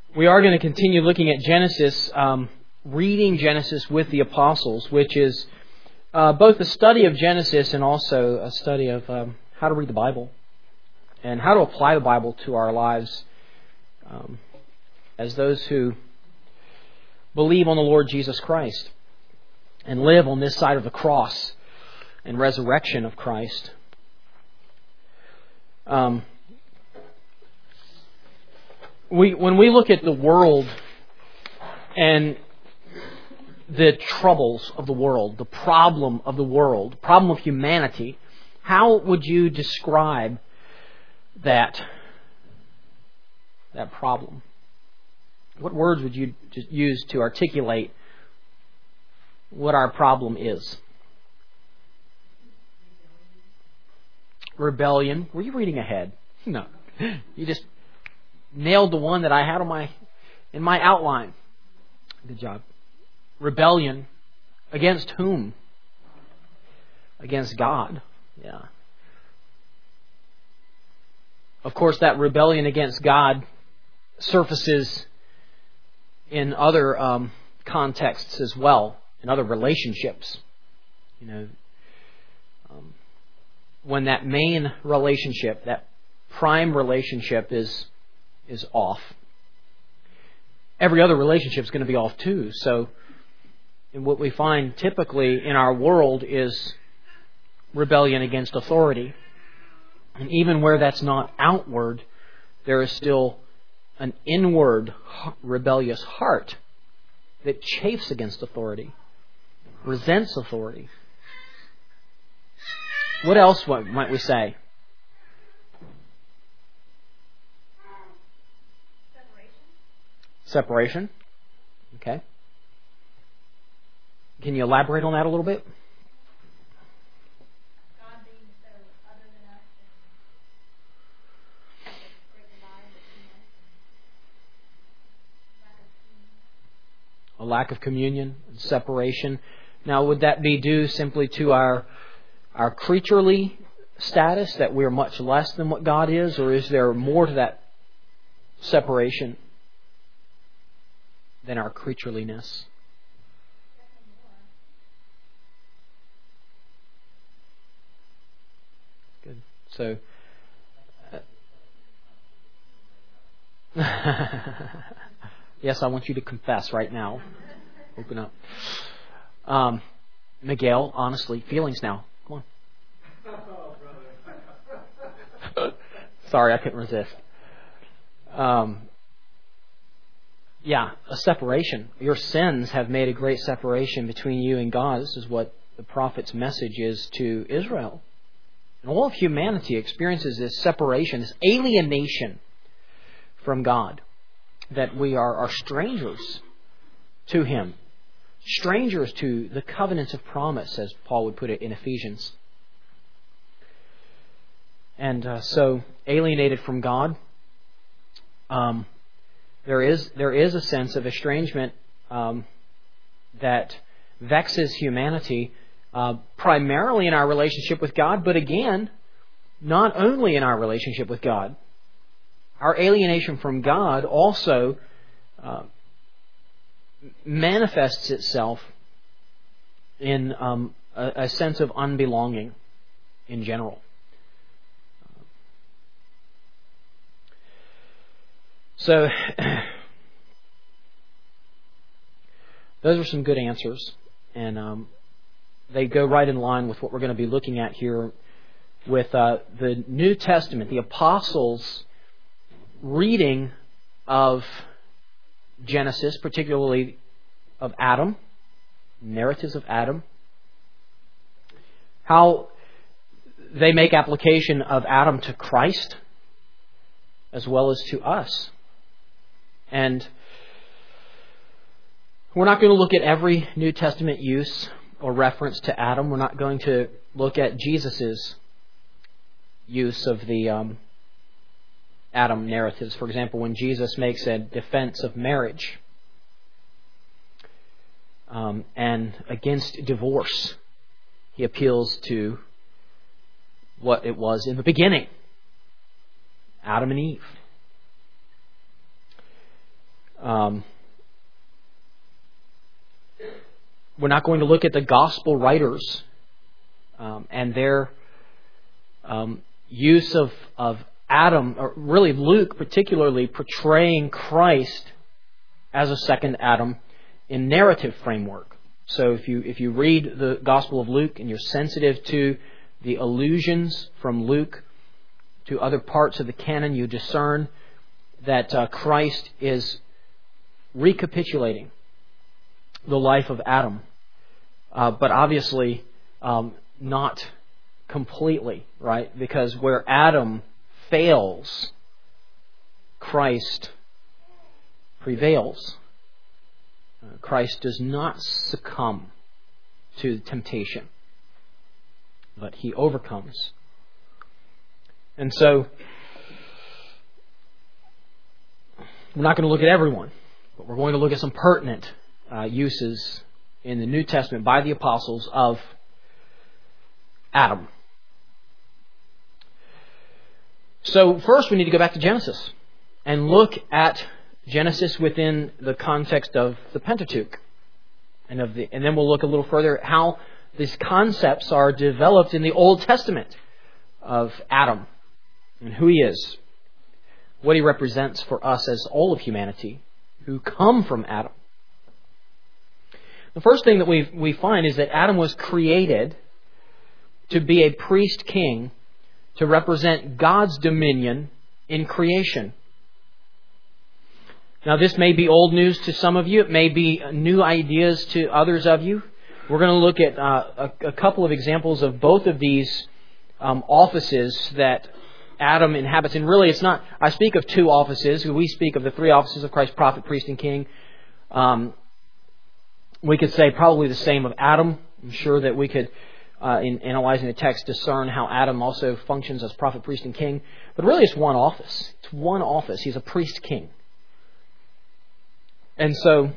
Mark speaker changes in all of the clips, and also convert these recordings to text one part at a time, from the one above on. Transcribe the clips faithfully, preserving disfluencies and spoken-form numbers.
Speaker 1: We are going to continue looking at Genesis, um, reading Genesis with the apostles, which is uh, both a study of Genesis and also a study of um, how to read the Bible and how to apply the Bible to our lives um, as those who believe on the Lord Jesus Christ and live on this side of the cross and resurrection of Christ. Um, we when we look at the world and the troubles of the world, the problem of the world, the problem of humanity, how would you describe that that problem? What words would you just use to articulate what our problem is? Rebellion. Were you reading ahead? No. You just nailed the one that I had on my in my outline. Good job. Rebellion. Against whom? Against God. Yeah. Of course, that rebellion against God surfaces in other um, contexts as well, in other relationships. You know, um, when that main relationship, that prime relationship is is off, every other relationship is going to be off too. So, and what we find typically in our world is rebellion against authority. And even where that's not outward, there is still an inward rebellious heart that chafes against authority, resents authority. What else might we say? Separation. Okay. Can you elaborate on that a little bit?
Speaker 2: God being so other than us and great divide between us.
Speaker 1: A lack of communion, separation. Now, would that be due simply to our our creaturely status, that we're much less than what God is, or is there more to that separation than our creatureliness? Good. So, uh, yes, I want you to confess right now. Open up. Um, Miguel, honestly, feelings now. Come on. Sorry, I couldn't resist. Um, yeah, a separation. Your sins have made a great separation between you and God. This is what the prophet's message is to Israel. And all of humanity experiences this separation, this alienation from God. That we are, are strangers to Him. Strangers to the covenants of promise, as Paul would put it in Ephesians. And uh, so, alienated from God, um, there is there is a sense of estrangement um, that vexes humanity, uh, primarily in our relationship with God, but again, not only in our relationship with God. Our alienation from God also uh, manifests itself in um, a, a sense of unbelonging in general. So, those are some good answers, and um, they go right in line with what we're going to be looking at here with uh, the New Testament, the apostles' reading of Genesis, particularly of Adam, narratives of Adam, how they make application of Adam to Christ as well as to us. And we're not going to look at every New Testament use or reference to Adam. We're not going to look at Jesus' use of the um, Adam narratives. For example, when Jesus makes a defense of marriage um, and against divorce, He appeals to what it was in the beginning, Adam and Eve. Um, we're not going to look at the gospel writers um, and their um, use of, of Adam, or really Luke particularly, portraying Christ as a second Adam in narrative framework. So if you if you read the Gospel of Luke and you're sensitive to the allusions from Luke to other parts of the canon, you discern that uh, Christ is recapitulating the life of Adam, uh, but obviously um, not completely, right? Because where Adam fails, Christ prevails. Uh, Christ does not succumb to temptation, but He overcomes. And so, we're not going to look at everyone, but we're going to look at some pertinent uh, uses in the New Testament by the apostles of Adam. So first we need to go back to Genesis and look at Genesis within the context of the Pentateuch. And of the and then we'll look a little further at how these concepts are developed in the Old Testament of Adam and who he is, what he represents for us as all of humanity who come from Adam. The first thing that we we find is that Adam was created to be a priest king to represent God's dominion in creation. Now, this may be old news to some of you. It may be new ideas to others of you. We're going to look at uh, a, a couple of examples of both of these um, offices that Adam inhabits. And really, it's not, I speak of two offices. We speak of the three offices of Christ, prophet, priest, and king. Um, we could say probably the same of Adam. I'm sure that we could, uh, in analyzing the text, discern how Adam also functions as prophet, priest, and king. But really, it's one office. It's one office. He's a priest king. And so,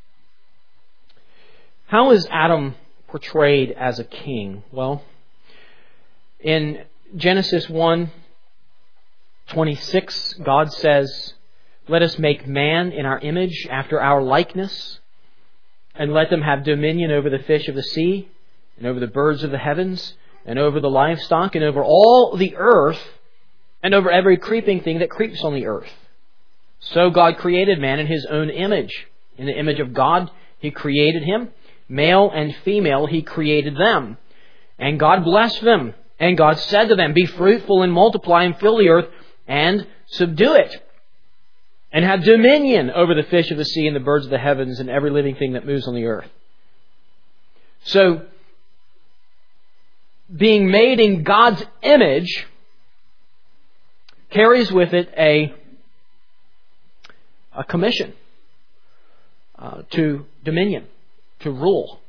Speaker 1: how is Adam portrayed as a king? Well, in Genesis one twenty-six, God says, "Let us make man in our image, after our likeness, and let them have dominion over the fish of the sea, and over the birds of the heavens, and over the livestock, and over all the earth, and over every creeping thing that creeps on the earth." So God created man in His own image. In the image of God, He created him. Male and female, He created them. And God blessed them. And God said to them, "Be fruitful and multiply and fill the earth and subdue it. And have dominion over the fish of the sea and the birds of the heavens and every living thing that moves on the earth." So, being made in God's image carries with it a a commission uh, to dominion, to rule.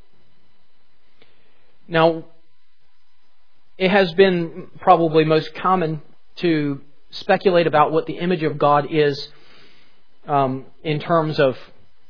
Speaker 1: Now, it has been probably most common to speculate about what the image of God is um, in terms of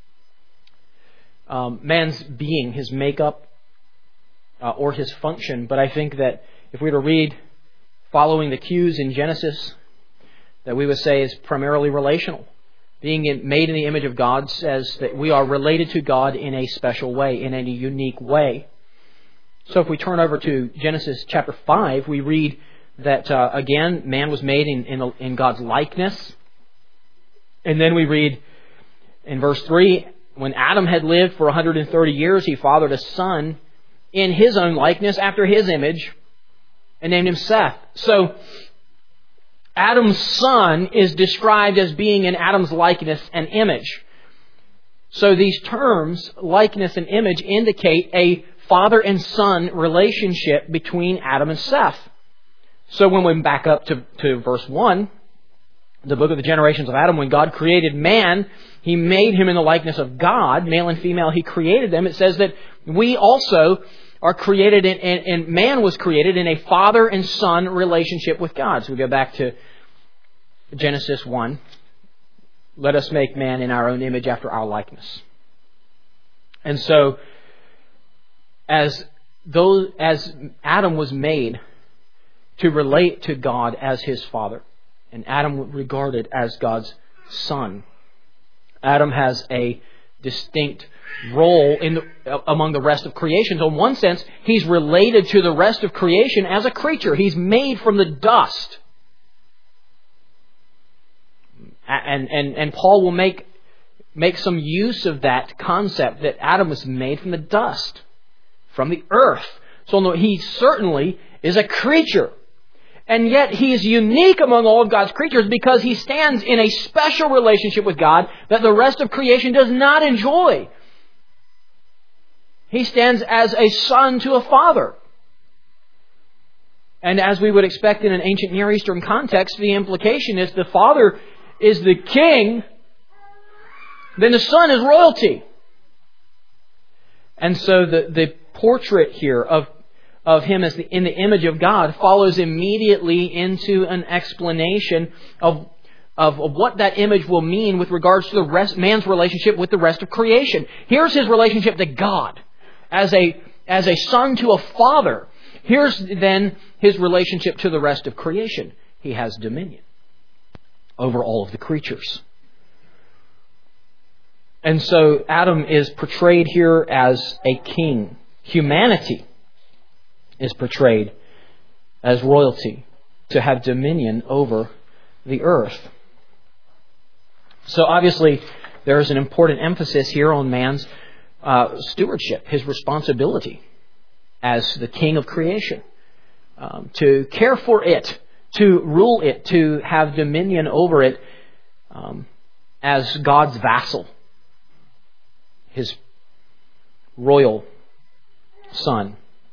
Speaker 1: um, man's being, his makeup, uh, or his function. But I think that if we were to read following the cues in Genesis, that we would say is primarily relational. Being made in the image of God says that we are related to God in a special way, in a unique way. So if we turn over to Genesis chapter five, we read that, uh, again, man was made in, in, in God's likeness. And then we read in verse three, when Adam had lived for one hundred thirty years, he fathered a son in his own likeness, after his image, and named him Seth. So, Adam's son is described as being in Adam's likeness and image. So these terms, likeness and image, indicate a father and son relationship between Adam and Seth. So when we back up to, to verse one, the book of the generations of Adam, when God created man, He made him in the likeness of God, male and female, He created them. It says that we also are created in, and, and man was created in a father and son relationship with God. So we go back to Genesis one. Let us make man in our own image after our likeness. And so, as though as Adam was made to relate to God as his father, and Adam was regarded as God's son, Adam has a distinct role in the, among the rest of creation. So in one sense, he's related to the rest of creation as a creature. He's made from the dust. And, and, and Paul will make, make some use of that concept that Adam was made from the dust, from the earth. So he certainly is a creature. And yet he is unique among all of God's creatures because he stands in a special relationship with God that the rest of creation does not enjoy. He stands as a son to a father. And as we would expect in an ancient Near Eastern context, the implication is the father is the king, then the son is royalty. And so the, the portrait here of of him as the, in the image of God follows immediately into an explanation of, of, of what that image will mean with regards to the rest, man's relationship with the rest of creation. Here's his relationship to God as a, as a son to a father. Here's then his relationship to the rest of creation. He has dominion over all of the creatures. And so Adam is portrayed here as a king. Humanity is portrayed as royalty, to have dominion over the earth. So obviously there is an important emphasis here on man's uh, stewardship, his responsibility as the king of creation, um, to care for it, to rule it, to have dominion over it um, as God's vassal, his royal son.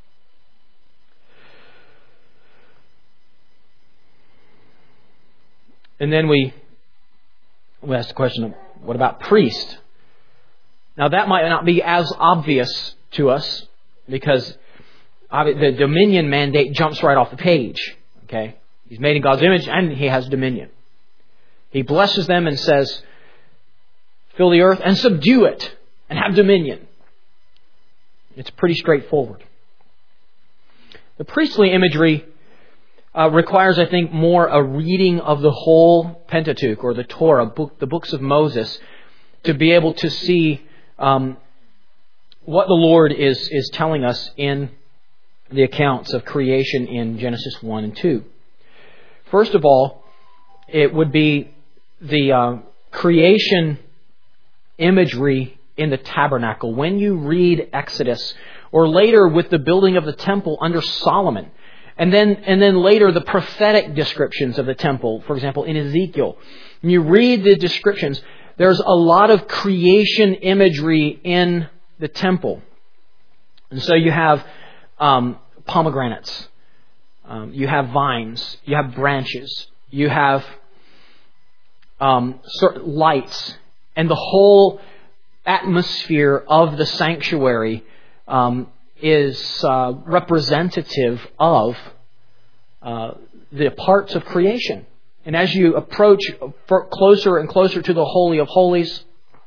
Speaker 1: And then we, we ask the question of, what about priest? Now that might not be as obvious to us because the dominion mandate jumps right off the page. Okay, he's made in God's image and he has dominion. He blesses them and says, fill the earth and subdue it and have dominion. It's pretty straightforward. The priestly imagery Uh, requires, I think, more a reading of the whole Pentateuch or the Torah, book, the books of Moses, to be able to see um, what the Lord is, is telling us in the accounts of creation in Genesis one and two. First of all, it would be the uh, creation imagery in the tabernacle. When you read Exodus, or later with the building of the temple under Solomon, And then, and then later the prophetic descriptions of the temple, for example, in Ezekiel. When you read the descriptions, there's a lot of creation imagery in the temple. And so you have um, pomegranates, um, you have vines, you have branches, you have um, lights, and the whole atmosphere of the sanctuary um is uh, representative of uh, the parts of creation. And as you approach closer and closer to the Holy of Holies,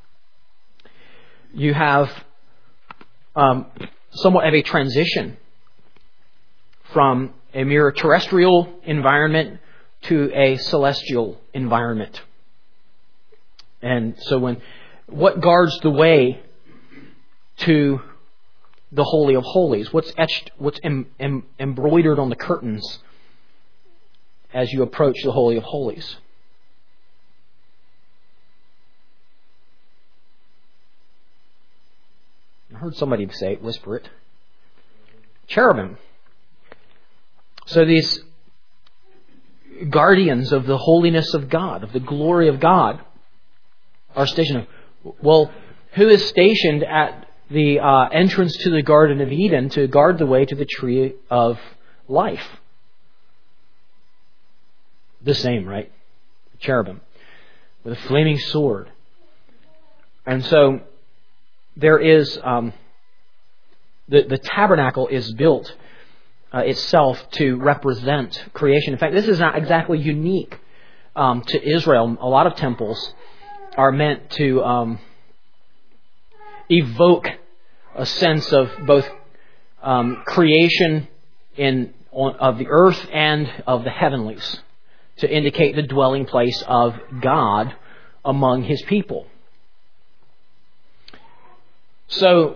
Speaker 1: you have um, somewhat of a transition from a mere terrestrial environment to a celestial environment. And so when what guards the way to the Holy of Holies? What's etched, what's em, em, embroidered on the curtains as you approach the Holy of Holies? I heard somebody say it, whisper it. Cherubim. So these guardians of the holiness of God, of the glory of God, are stationed. Well, who is stationed at the uh, entrance to the Garden of Eden to guard the way to the tree of life? The same, right? The cherubim with a flaming sword. And so there is um, the the tabernacle is built uh, itself to represent creation. In fact, this is not exactly unique um, to Israel. A lot of temples are meant to um, evoke a sense of both um, creation in on, of the earth and of the heavenlies, to indicate the dwelling place of God among His people. So,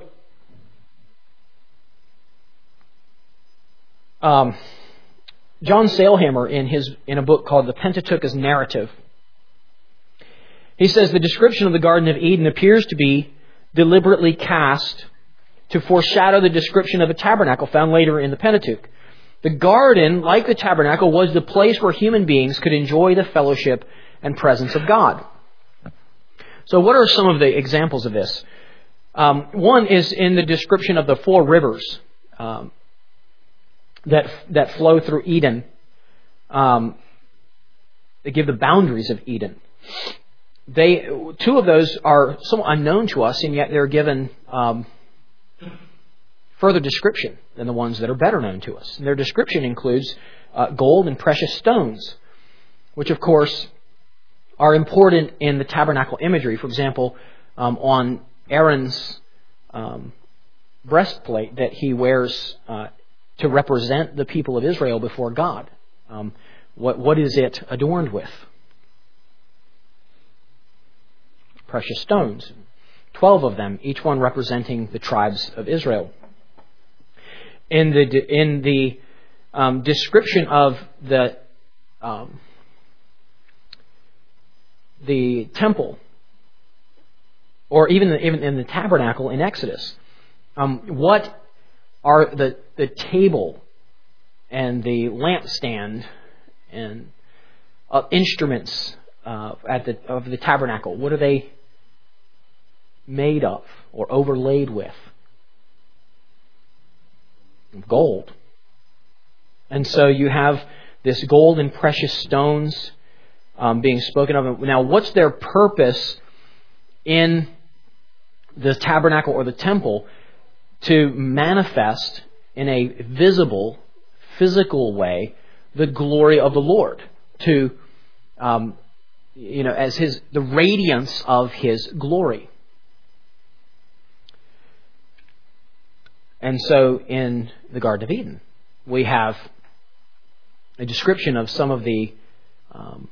Speaker 1: um, John Sailhammer, in his in a book called The Pentateuch as Narrative, he says the description of the Garden of Eden appears to be deliberately cast to foreshadow the description of a tabernacle found later in the Pentateuch. The garden, like the tabernacle, was the place where human beings could enjoy the fellowship and presence of God. So what are some of the examples of this? Um, one is in the description of the four rivers um, that that flow through Eden. Um, they give the boundaries of Eden. They two of those are somewhat unknown to us, and yet they're given um, further description than the ones that are better known to us. And their description includes uh, gold and precious stones, which of course are important in the tabernacle imagery. For example, um, on Aaron's um, breastplate that he wears uh, to represent the people of Israel before God. Um, what what is it adorned with? Precious stones. Twelve of them, each one representing the tribes of Israel. In the in the um, description of the um, the temple, or even the, even in the tabernacle in Exodus, um, what are the the table and the lampstand and uh, instruments uh, at the of the tabernacle? What are they made of or overlaid with? Gold. And so you have this gold and precious stones um, being spoken of. Now, what's their purpose in the tabernacle or the temple? To manifest in a visible, physical way the glory of the Lord. To, um, you know, as his the radiance of His glory. And so in the Garden of Eden, we have a description of some of the um,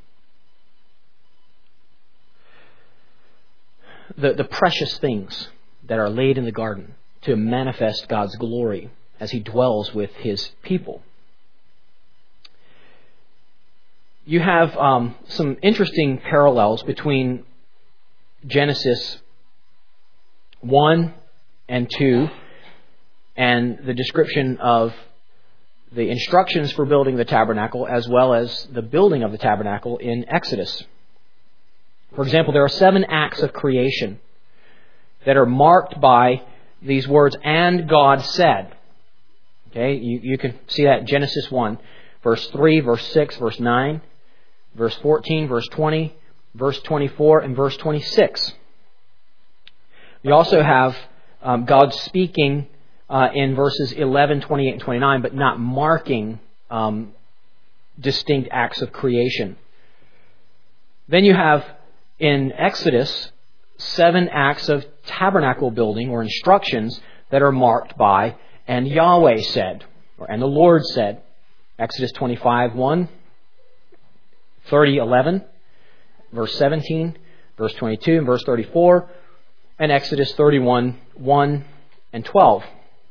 Speaker 1: the, the precious things that are laid in the garden to manifest God's glory as He dwells with His people. You have um, some interesting parallels between Genesis one and two and the description of the instructions for building the tabernacle, as well as the building of the tabernacle in Exodus. For example, there are seven acts of creation that are marked by these words, "and God said." Okay, you, you can see that in Genesis one, verse three, verse six, verse nine, verse fourteen, verse twenty, verse twenty-four, and verse twenty-six. We also have um, God speaking Uh, in verses eleven, twenty-eight, and twenty-nine, but not marking um, distinct acts of creation. Then you have in Exodus seven acts of tabernacle building or instructions that are marked by "and Yahweh said," or "and the Lord said." Exodus twenty-five, one, thirty, eleven, verse seventeen, verse twenty-two, and verse thirty-four, and Exodus thirty-one, one and twelve.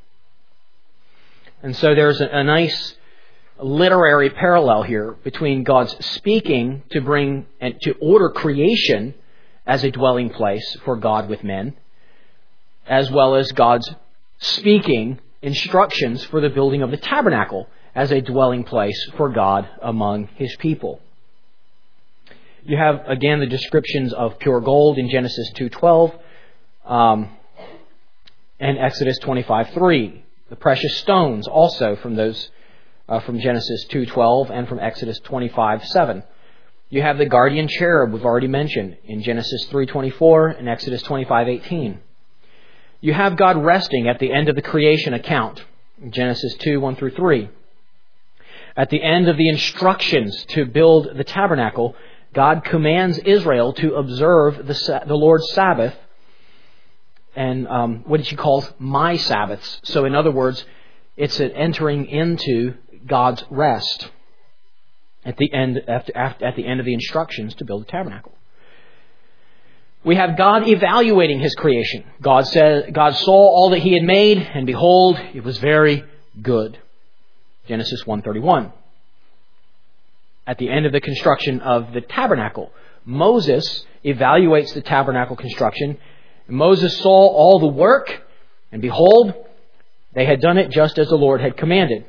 Speaker 1: And so there's a, a nice literary parallel here between God's speaking to bring and to order creation as a dwelling place for God with men, as well as God's speaking instructions for the building of the tabernacle as a dwelling place for God among His people. You have again the descriptions of pure gold in Genesis two twelve um, and Exodus twenty-five three. The precious stones also from those uh, from Genesis two twelve and from Exodus twenty-five seven. You have the guardian cherub we've already mentioned in Genesis three twenty-four and Exodus twenty-five eighteen. You have God resting at the end of the creation account in Genesis two one through three. At the end of the instructions to build the tabernacle, God commands Israel to observe the, the Lord's Sabbath, and um, what she calls my Sabbaths. So in other words, it's an entering into God's rest at the end after, after, at the end of the instructions to build the tabernacle. we have God evaluating His creation. God said, God saw all that He had made, and behold, it was very good. Genesis one thirty-one. At the end of the construction of the tabernacle, Moses evaluates the tabernacle construction. Moses saw all the work, and behold, they had done it just as the Lord had commanded.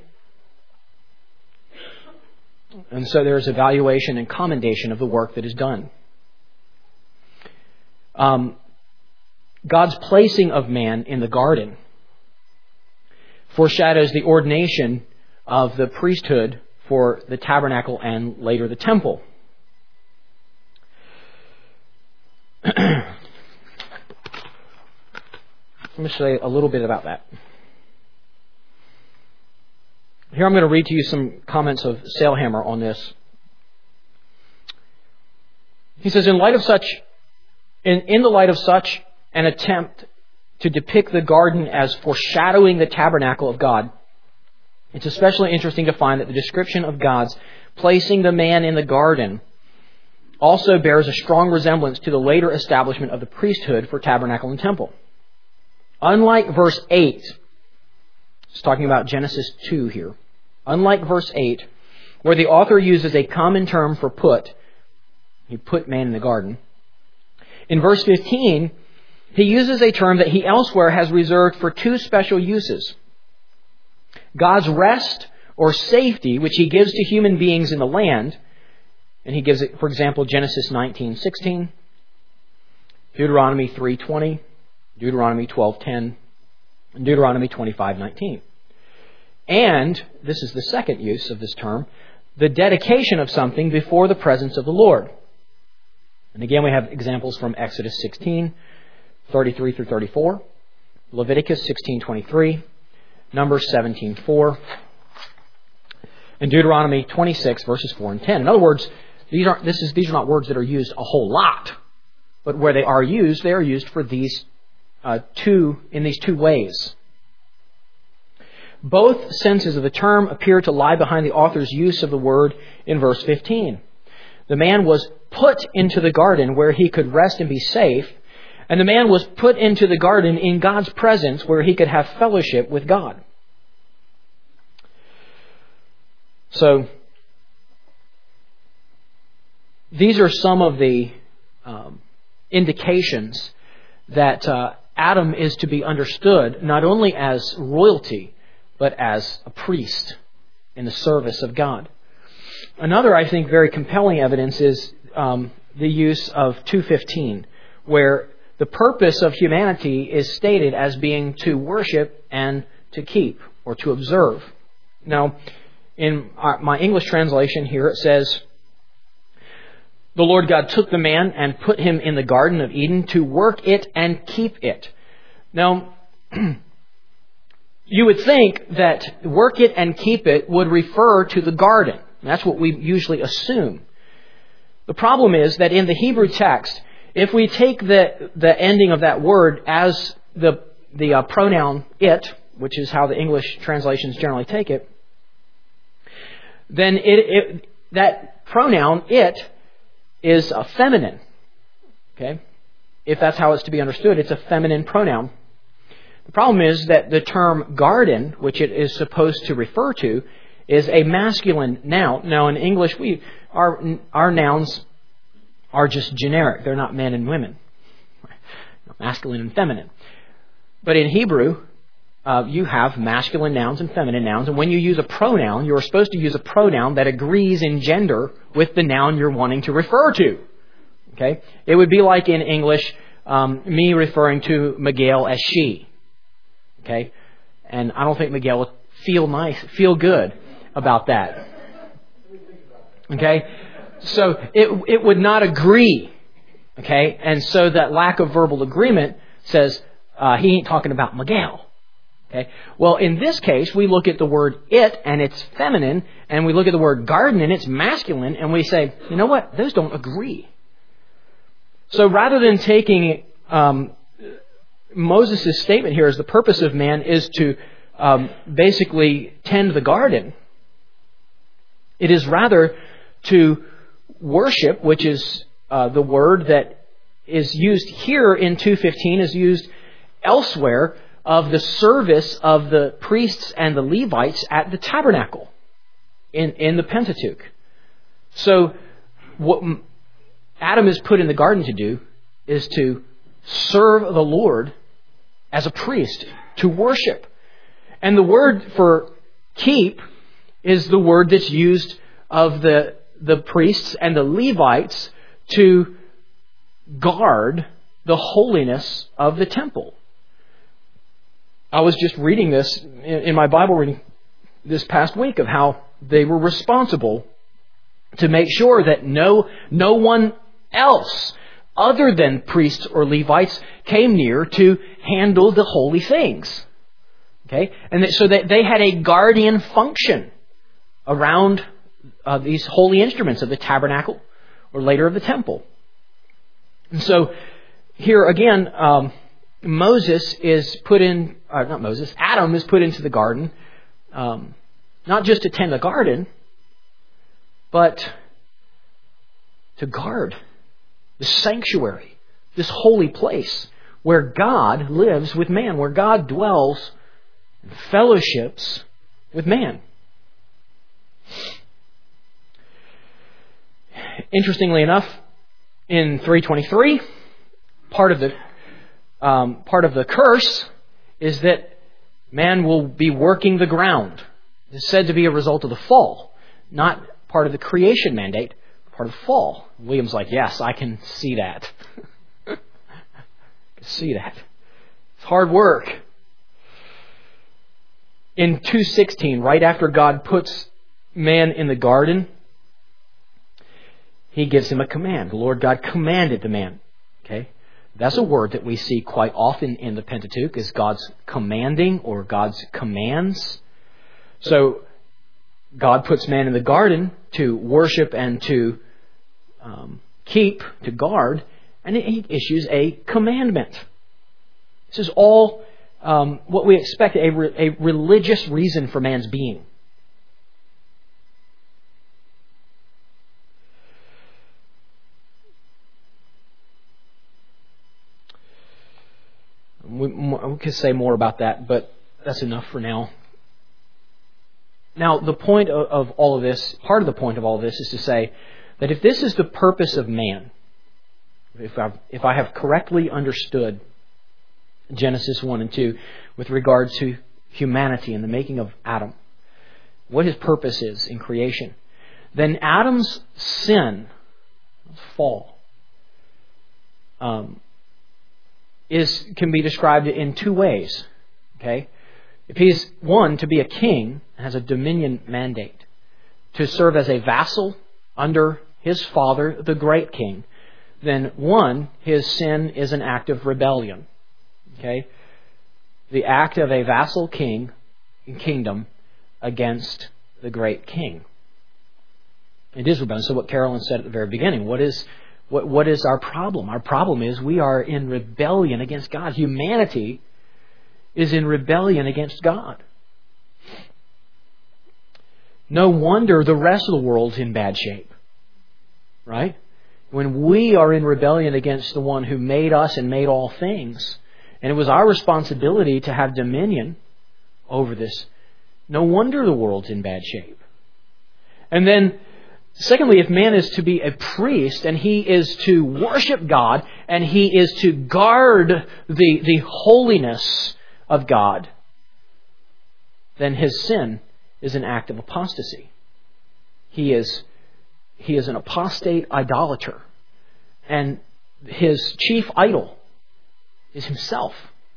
Speaker 1: And so there is evaluation and commendation of the work that is done. Um, God's placing of man in the garden foreshadows the ordination of the priesthood for the tabernacle and later the temple. Let me say a little bit about that. Here I'm going to read to you some comments of Sailhammer on this. He says, in light of such, in, in the light of such an attempt to depict the garden as foreshadowing the tabernacle of God, it's especially interesting to find that the description of God's placing the man in the garden also bears a strong resemblance to the later establishment of the priesthood for tabernacle and temple. Unlike verse eight, it's talking about Genesis two here. Unlike verse eight, where the author uses a common term for put, he put man in the garden. In verse fifteen, he uses a term that he elsewhere has reserved for two special uses. God's rest or safety, which He gives to human beings in the land, and He gives it, for example, Genesis nineteen sixteen, Deuteronomy three twenty, Deuteronomy twelve ten, and Deuteronomy twenty-five nineteen. And, this is the second use of this term, the dedication of something before the presence of the Lord. And again, we have examples from Exodus sixteen, thirty-three through thirty-four, Leviticus sixteen twenty-three, Numbers seventeen four, and Deuteronomy twenty-six, verses four and ten. In other words, these aren't, this is, these are not words that are used a whole lot, but where they are used, they are used for these uh, two, in these two ways. Both senses of the term appear to lie behind the author's use of the word in verse fifteen. The man was put into the garden where he could rest and be safe, and the man was put into the garden in God's presence where he could have fellowship with God. So, these are some of the um, indications that uh, Adam is to be understood not only as royalty, but as a priest in the service of God. Another, I think, very compelling evidence is um, the use of two fifteen, where the purpose of humanity is stated as being to worship and to keep, or to observe. Now, in our, my English translation here, it says, the Lord God took the man and put him in the Garden of Eden to work it and keep it. Now, you would think that work it and keep it would refer to the garden. That's what we usually assume. The problem is that in the Hebrew text, if we take the, the ending of that word as the, the uh, pronoun it, which is how the English translations generally take it, then it, it, that pronoun, it, is a feminine. Okay? If that's how it's to be understood, it's a feminine pronoun. The problem is that the term garden, which it is supposed to refer to, is a masculine noun. Now, in English, we our our nouns are just generic. They're not men and women, masculine and feminine. But in Hebrew, uh, you have masculine nouns and feminine nouns. And when you use a pronoun, you're supposed to use a pronoun that agrees in gender with the noun you're wanting to refer to. Okay? It would be like in English, um, me referring to Miguel as she. Okay? And I don't think Miguel would feel nice, feel good about that. Okay? So it it would not agree. Okay? And so that lack of verbal agreement says uh, he ain't talking about Miguel. Okay? Well, in this case, we look at the word it and it's feminine, and we look at the word garden and it's masculine, and we say, you know what? Those don't agree. So rather than taking um, Moses' statement here as the purpose of man is to um, basically tend the garden, it is rather to worship, which is uh, the word that is used here in two fifteen is used elsewhere of the service of the priests and the Levites at the tabernacle in, in the Pentateuch. So what Adam is put in the garden to do is to serve the Lord as a priest, to worship. And the word for keep is the word that's used of the, the priests and the Levites to guard the holiness of the temple. I was just reading this in my Bible reading this past week of how they were responsible to make sure that no, no one else other than priests or Levites came near to handle the holy things. Okay? And so that they had a guardian function around uh, these holy instruments of the tabernacle or later of the temple. And so here again, um, Moses is put in, uh, not Moses, Adam is put into the garden, um, not just to tend the garden, but to guard the sanctuary, this holy place where God lives with man, where God dwells and fellowships with man. Interestingly enough, in three twenty-three, part of the um, part of the curse is that man will be working the ground. It's said to be a result of the fall, not part of the creation mandate, part of the fall. William's like, yes, I can see that. I can see that. It's hard work. In two sixteen, right after God puts man in the garden, He gives him a command. The Lord God commanded the man. Okay? That's a word that we see quite often in the Pentateuch, is God's commanding or God's commands. So God puts man in the garden to worship and to um, keep, to guard, and He issues a commandment. This is all um, what we expect, a, re- a religious reason for man's being. We, we could say more about that, but that's enough for now. Now, the point of, of all of this, part of the point of all of this is to say that if this is the purpose of man, if I, if I have correctly understood Genesis one and two with regard to humanity and the making of Adam, what his purpose is in creation, then Adam's sin, fall, um, is can be described in two ways. Okay? If he's, one, to be a king, has a dominion mandate, to serve as a vassal under his father, the great king, then one, his sin is an act of rebellion. Okay? The act of a vassal king in kingdom against the great king. It is rebellion. So what Carolyn said at the very beginning, what is what what is our problem? Our problem is we are in rebellion against God. Humanity is in rebellion against God. No wonder the rest of the world's in bad shape. Right? When we are in rebellion against the one who made us and made all things, and it was our responsibility to have dominion over this, no wonder the world's in bad shape. And then, secondly, if man is to be a priest and he is to worship God and he is to guard the, the holiness of God, then his sin is an act of apostasy. He is, he is an apostate idolater. And his chief idol is himself.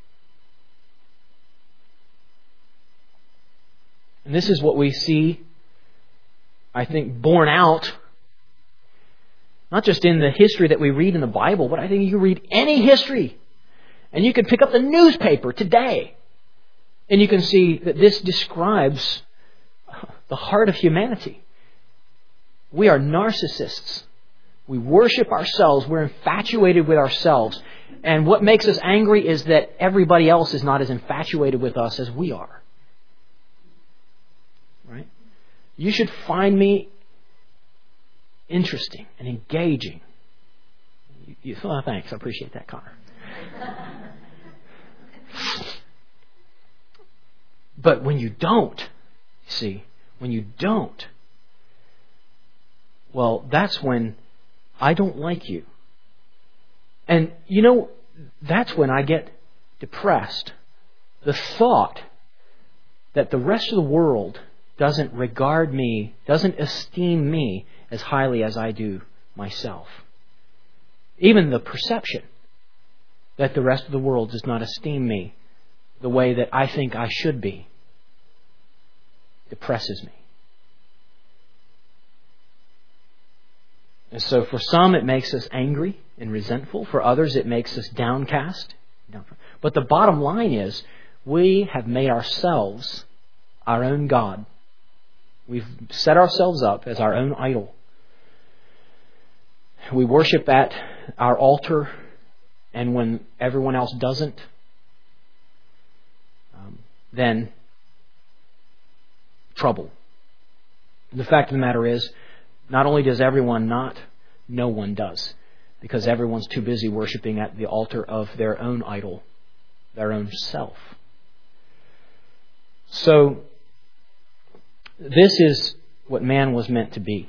Speaker 1: And this is what we see, I think, borne out, not just in the history that we read in the Bible, but I think you read any history, and you can pick up the newspaper today, and you can see that this describes the heart of humanity. We are narcissists. We worship ourselves. We're infatuated with ourselves. And what makes us angry is that everybody else is not as infatuated with us as we are. Right? You should find me interesting and engaging. You, you, oh, thanks. I appreciate that, Connor. But when you don't, you see, when you don't, well, that's when I don't like you. And, you know, that's when I get depressed. The thought that the rest of the world doesn't regard me, doesn't esteem me as highly as I do myself. Even the perception that the rest of the world does not esteem me the way that I think I should be depresses me. And so for some it makes us angry and resentful. For others it makes us downcast. But the bottom line is we have made ourselves our own God. We've set ourselves up as our own idol. We worship at our altar, and when everyone else doesn't, um, then trouble. The fact of the matter is, not only does everyone not, no one does. Because everyone's too busy worshiping at the altar of their own idol, their own self. So, this is what man was meant to be.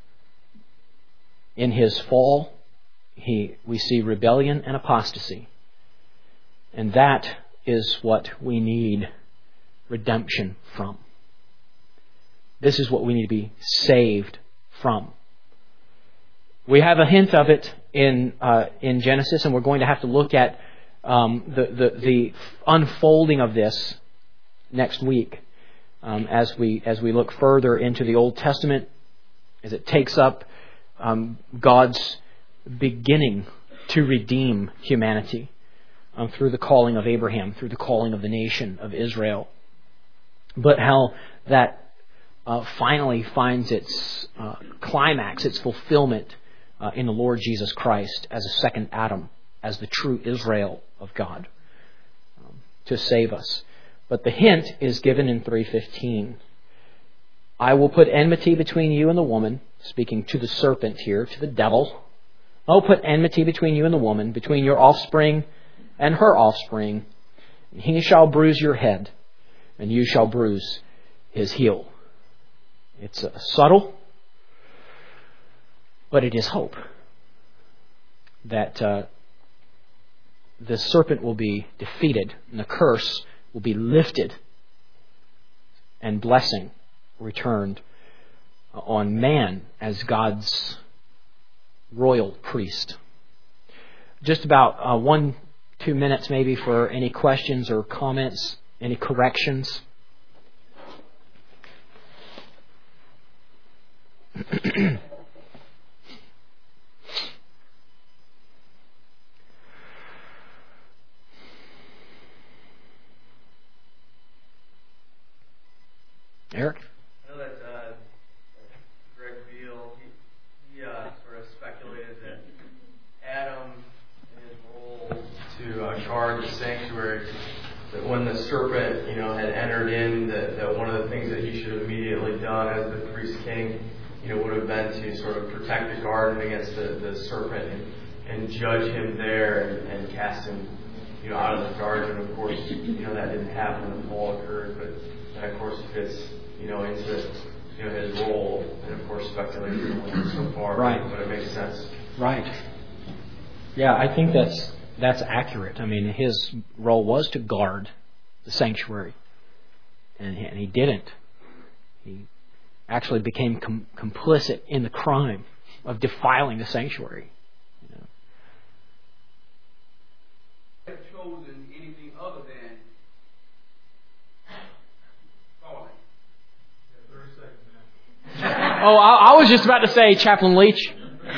Speaker 1: In his fall, he, we see rebellion and apostasy. And that is what we need redemption from. This is what we need to be saved from. We have a hint of it in uh, in Genesis, and we're going to have to look at um, the, the the unfolding of this next week um, as we as we look further into the Old Testament, as it takes up um, God's beginning to redeem humanity um, through the calling of Abraham, through the calling of the nation of Israel, but how that uh, finally finds its uh, climax, its fulfillment uh, in the Lord Jesus Christ as a second Adam, as the true Israel of God um, to save us. But the hint is given in three fifteen. I will put enmity between you and the woman, speaking to the serpent here, to the devil. I will put enmity between you and the woman, between your offspring and her offspring. He shall bruise your head, and you shall bruise his heel. It's uh, subtle, but it is hope that uh, the serpent will be defeated and the curse will be lifted and blessing returned on man as God's royal priest. Just about uh, one, two minutes maybe for any questions or comments, any corrections. Eric?
Speaker 3: I know that uh, Greg Beale, he, he uh, sort of speculated that Adam, in his role to uh, guard the sanctuary, that when the serpent, you know, had entered in, that, that one of the things that he should have immediately done as the priest king, you know, would have been to sort of protect the garden against the, the serpent and, and judge him there and, and cast him, you know, out of the garden. Of course, you know, that didn't happen when the fall occurred, but that, of course, fits, you know, into, you know, his role, and of course, speculation so far,
Speaker 1: right.
Speaker 3: But it makes sense.
Speaker 1: Right. Yeah, I think that's that's accurate. I mean, his role was to guard the sanctuary, and he, and he didn't. He actually became com- complicit in the crime of defiling the sanctuary. You know.
Speaker 4: Have chosen anything other than falling. Yeah, thirty seconds now.
Speaker 1: Oh, I, I was just about to say Chaplain Leach.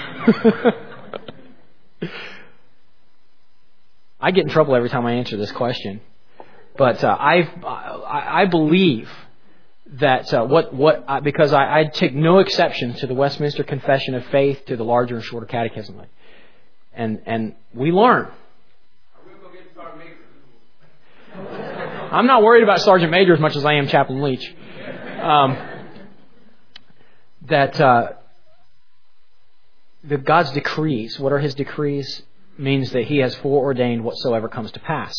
Speaker 1: I get in trouble every time I answer this question, but uh, I've, I I believe that uh, what what I, because I, I take no exception to the Westminster Confession of Faith, to the larger and shorter catechism, and and we learn. I'm not worried about Sergeant Major as much as I am Chaplain Leach. Um, that uh, the God's decrees, what are His decrees? Means that He has foreordained whatsoever comes to pass.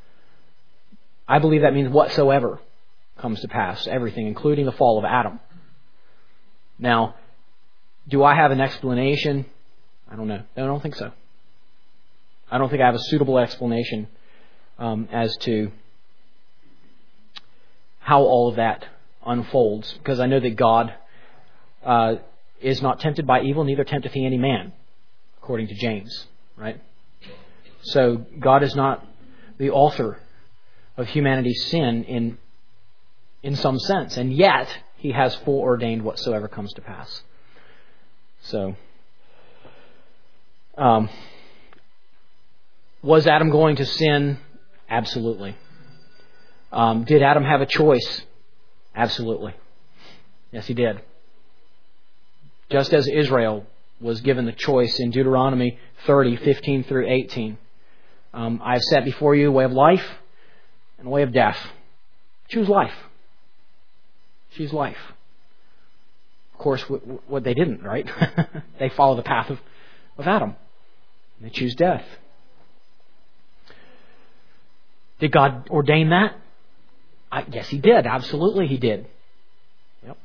Speaker 1: I believe that means whatsoever comes to pass, everything, including the fall of Adam. Now, do I have an explanation? I don't know. I don't think so. I don't think I have a suitable explanation um, as to how all of that unfolds, because I know that God uh, is not tempted by evil, neither tempteth He any man, according to James, right? So God is not the author of humanity's sin in in some sense, and yet He has foreordained whatsoever comes to pass. So, um, was Adam going to sin? Absolutely. Um, did Adam have a choice? Absolutely. Yes, he did. Just as Israel was given the choice in Deuteronomy thirty, fifteen through eighteen. Um, I have set before you a way of life and a way of death. Choose life. Choose life. Of course, what they didn't, right? They follow the path of, of Adam. They choose death. Did God ordain that? I, yes, He did. Absolutely, He did. Yep.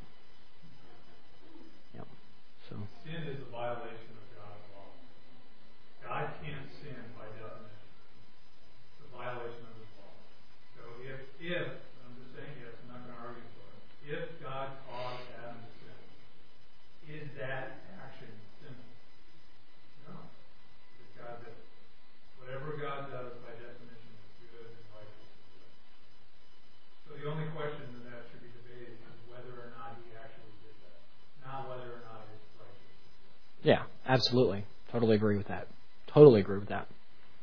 Speaker 1: Yep. So.
Speaker 4: Sin is a violation of God's law. God can't sin by definition. It's a violation of His law. So if, if I'm just saying yes, I'm not going to argue for it. If God caused Adam to sin, is that action sinful? No. Because God did it. Whatever God does by definition is good and righteous. So the only question that that should be debated is whether or not He actually did that, not whether or not it's righteous.
Speaker 1: Yeah, absolutely. Totally agree with that. Totally agree with that.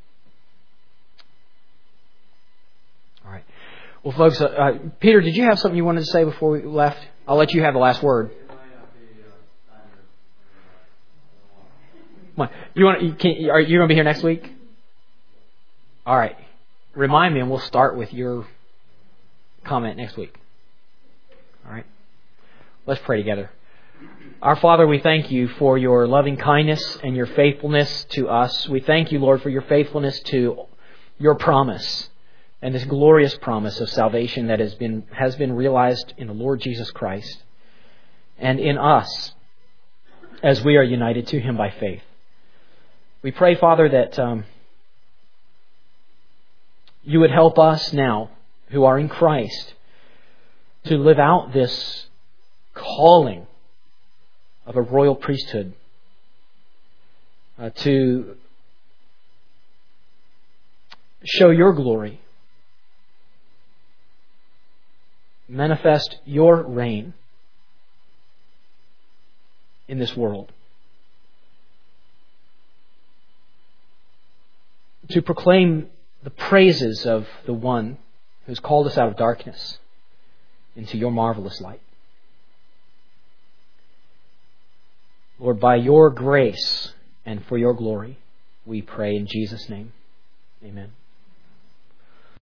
Speaker 1: All right. Well, folks, uh, uh, Peter, did you have something you wanted to say before we left? I'll let you have the last word. Come on. You want? You can, are you going to be here next week? All right. Remind me, and we'll start with your comment next week. All right. Let's pray together. Our Father, we thank You for Your loving kindness and Your faithfulness to us. We thank You, Lord, for Your faithfulness to Your promise and this glorious promise of salvation that has been has been realized in the Lord Jesus Christ and in us as we are united to Him by faith. We pray, Father, that um, You would help us now who are in Christ to live out this calling of a royal priesthood, uh, to show Your glory, manifest Your reign in this world, to proclaim the praises of the One who's called us out of darkness into Your marvelous light. Lord, by Your grace and for Your glory, we pray in Jesus' name. Amen.